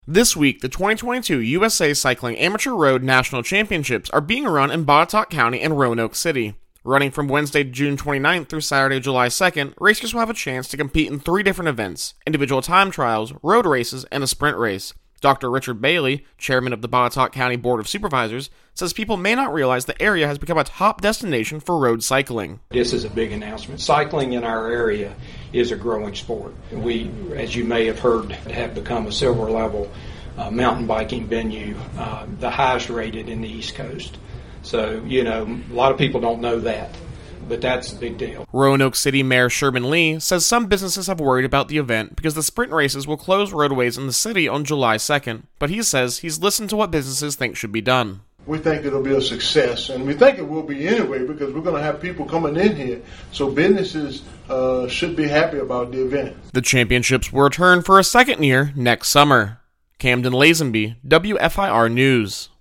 This week, the 2022 USA Cycling Amateur Road National Championships are being run in Botetourt County and Roanoke City. Running from Wednesday, June 29th through Saturday, July 2nd, racers will have a chance to compete in 3 different events: individual time trials, road races, and a sprint race. Dr. Richard Bailey, chairman of the Botetourt County Board of Supervisors, says people may not realize the area has become a top destination for road cycling. This is a big announcement. Cycling in our area is a growing sport. We, as you may have heard, have become a silver level mountain biking venue, the highest rated in the East Coast. So, a lot of people don't know that, but that's a big deal. Roanoke City Mayor Sherman Lee says some businesses have worried about the event because the sprint races will close roadways in the city on July 2nd, but he says he's listened to what businesses think should be done. We think it'll be a success, and we think it will be anyway because we're going to have people coming in here, so businesses should be happy about the event. The championships will return for a second year next summer. Camden Lazenby, WFIR News.